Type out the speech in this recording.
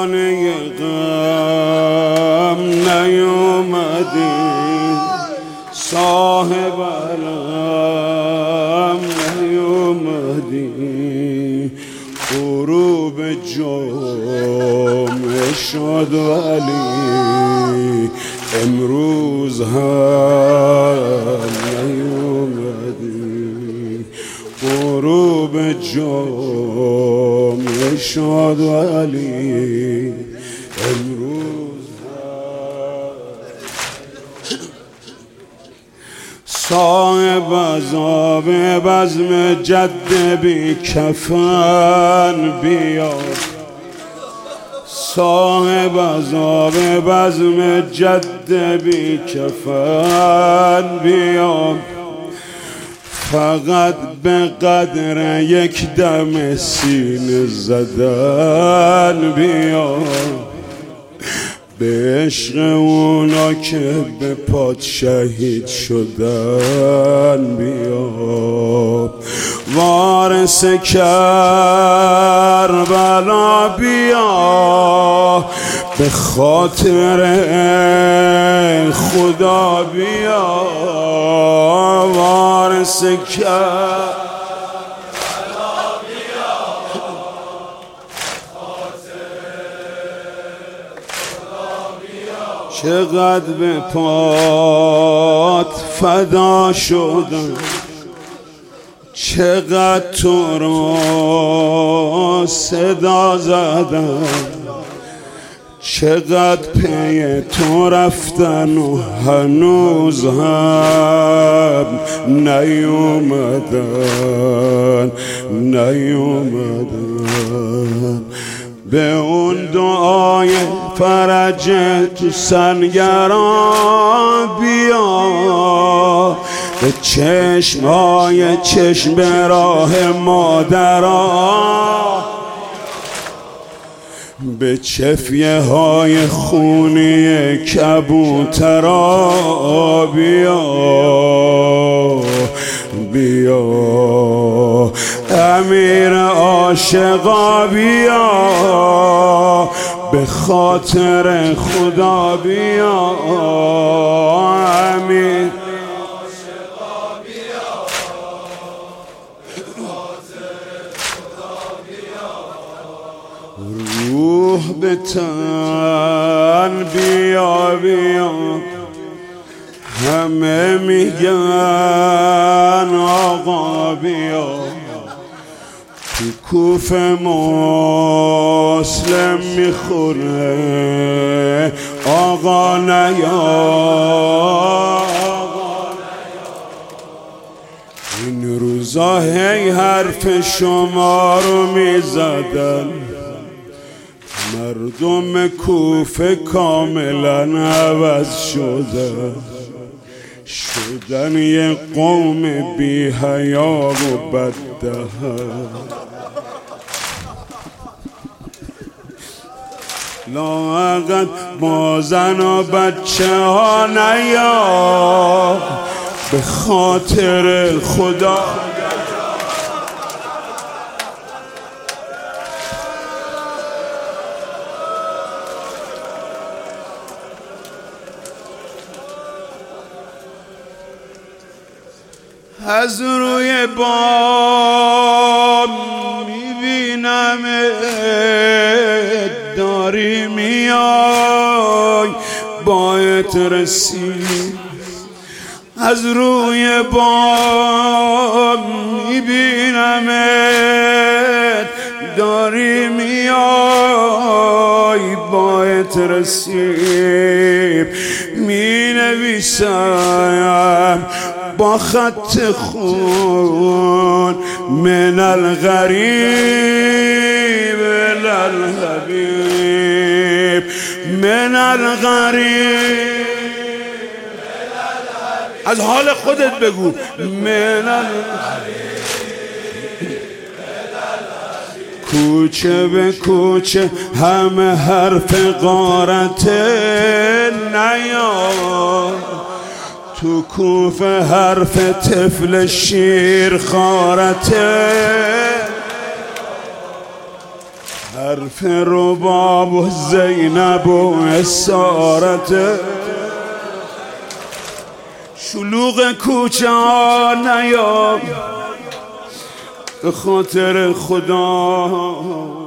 خانه غم نیومدی، صاحب علم نیومدی، غروب جمعه شد ولی امروز هم نیومدی، غروب جمعه شد ولی امروز صاحب عذاب بزم جد بی کفن بیا، صاحب عذاب بزم جد بی کفن بیا، فقط به قدر یک دم سینه زدن بیا، به عشق اونا که به پات شهید شدن بیا، وارث کربلا بیا، به خاطر خدا بیا، وارث کربلا چقدر به پات فدا شدم، چقدر تو رو صدا زدم، چقدر پی تو رفتن و هنوز هم نیومدن به اون دعای فرج تو سنگران بیا، به چشمای چشم به راه مادران، به چفیه های خونی کبوترا بیا، امیر عاشقا بیا، به خاطر خدا بیا، امیر عاشقا بیا، به خاطر خدا بیا، روح به تن بیا، همه میگن آقا بیا، تو کوفه مسلم میخوره آقا نیا، این روزا هی حرف شما رو میزدن، مردم کوفه کاملا عوض شدن یه قوم بی حیا و بددهن، لااقل با زن و بچه ها نیا، به خاطر خدا از روی بام میبینم داری میای باید رسید، از روی بام میبینم داری میای باید رسید، می نویسم با خط خون من الغریب الحبیب، من الغریب، از حال خودت بگو من الغریب، کوچه به کوچه همه حرف غارت نیار، تو کوفه حرف طفل شیر خارته، حرف رباب و زینب و اسارت شلوغ کوچه ها نیا به خاطر خدا